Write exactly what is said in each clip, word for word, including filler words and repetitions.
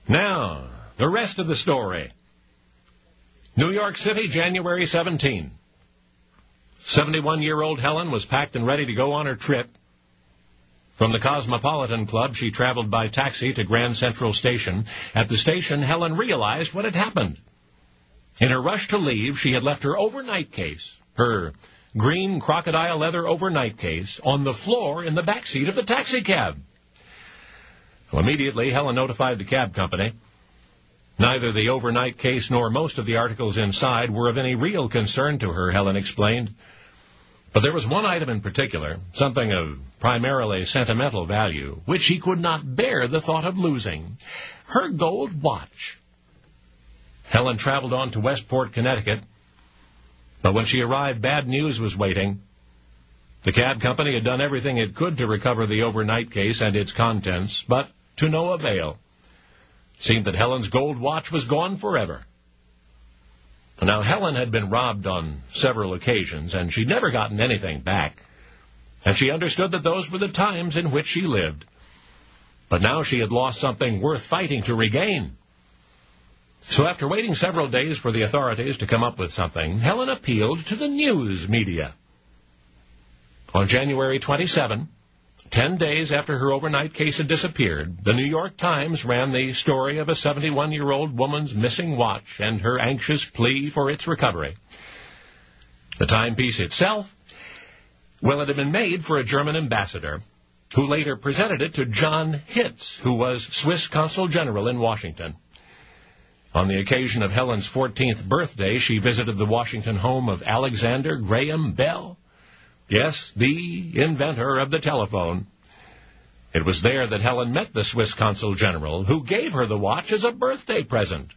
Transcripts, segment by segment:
Now, the rest of the story. New York City, January seventeenth. seventy-one-year-old Helen was packed and ready to go on her trip. From the Cosmopolitan Club, she traveled by taxi to Grand Central Station. At the station, Helen realized what had happened. In her rush to leave, she had left her overnight case, her green crocodile leather overnight case, on the floor in the back seat of the taxicab. Well, immediately, Helen notified the cab company. Neither the overnight case nor most of the articles inside were of any real concern to her, Helen explained. But there was one item in particular, something of primarily sentimental value, which she could not bear the thought of losing: her gold watch. Helen traveled on to Westport, Connecticut, but when she arrived, bad news was waiting. The cab company had done everything it could to recover the overnight case and its contents, but to no avail. It seemed that Helen's gold watch was gone forever. Now, Helen had been robbed on several occasions, and she'd never gotten anything back. And she understood that those were the times in which she lived. But now she had lost something worth fighting to regain. So after waiting several days for the authorities to come up with something, Helen appealed to the news media. On January twenty-seventh, ten days after her overnight case had disappeared, the New York Times ran the story of a seventy-one-year-old woman's missing watch and her anxious plea for its recovery. The timepiece itself, well, it had been made for a German ambassador, who later presented it to John Hitz, who was Swiss Consul General in Washington. On the occasion of Helen's fourteenth birthday, she visited the Washington home of Alexander Graham Bell. Yes, the inventor of the telephone. It was there that Helen met the Swiss Consul General, who gave her the watch as a birthday present.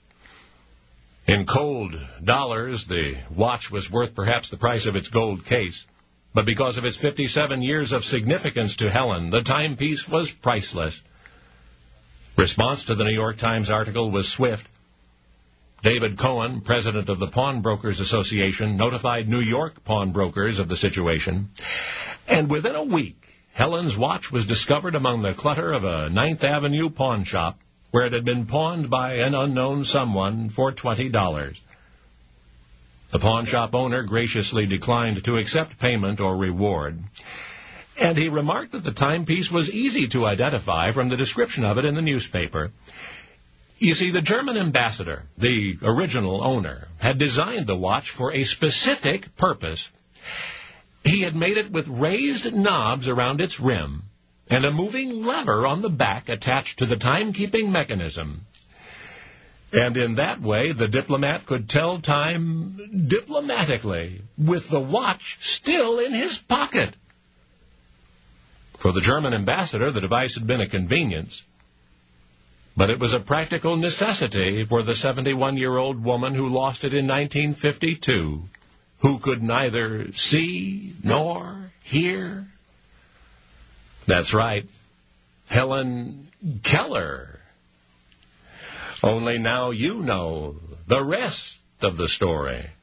In cold dollars, the watch was worth perhaps the price of its gold case. But because of its fifty-seven years of significance to Helen, the timepiece was priceless. Response to the New York Times article was swift. David Cohen, president of the Pawnbrokers Association, notified New York pawnbrokers of the situation. And within a week, Helen's watch was discovered among the clutter of a Ninth Avenue pawn shop, where it had been pawned by an unknown someone for twenty dollars. The pawn shop owner graciously declined to accept payment or reward, and he remarked that the timepiece was easy to identify from the description of it in the newspaper. You see, the German ambassador, the original owner, had designed the watch for a specific purpose. He had made it with raised knobs around its rim and a moving lever on the back attached to the timekeeping mechanism. And in that way, the diplomat could tell time diplomatically, with the watch still in his pocket. For the German ambassador, the device had been a convenience. But it was a practical necessity for the seventy-one-year-old woman who lost it in nineteen fifty-two, who could neither see nor hear. That's right, Helen Keller. Only now you know the rest of the story.